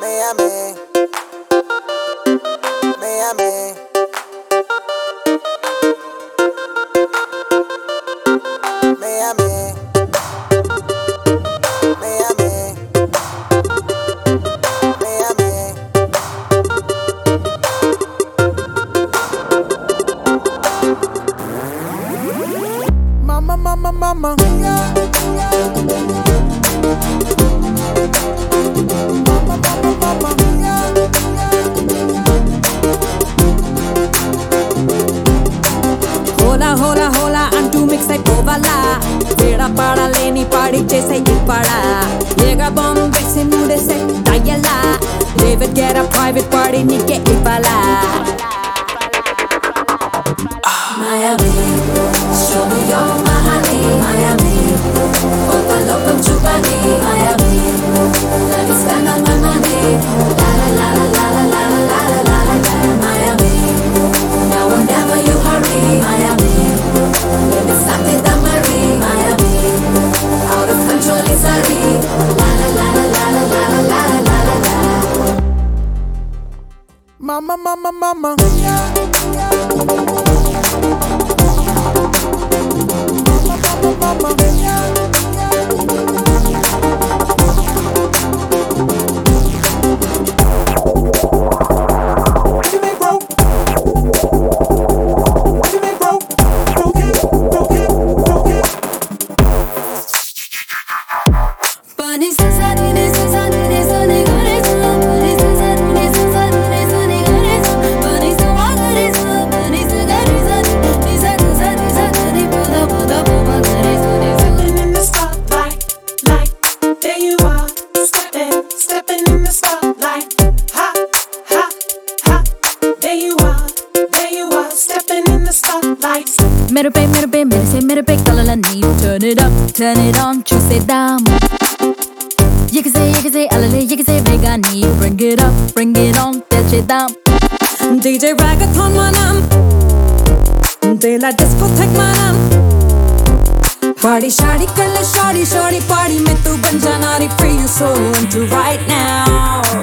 Miami, Miami, Miami, Miami, Miami. Mama, mama, mama. Hola, hola, hola, antu mix ay povala. Vera para leni party chase ipara. Llega Bombay se mude se dayala. David get a private party nike ipala. Miami, show me your Miami, Miami. Open local chupani, Miami. Let me spend all my money. La la la la la la la la la la la. Miami, now or never you hurry, Miami. Let me stop it, Damari, Miami. Out of control is la la la la la la la la la la la. Mama, mama, mama. मेरे पे कलला नी turn it up, turn it on, chuse dam. Ye kise alale, ye kise vegani, bring it up, bring it on, telche dam. DJ Ragathon manam, Dela discotheque manam. Party shadi kalla shadi party mein tu ban jana, free you so into right now.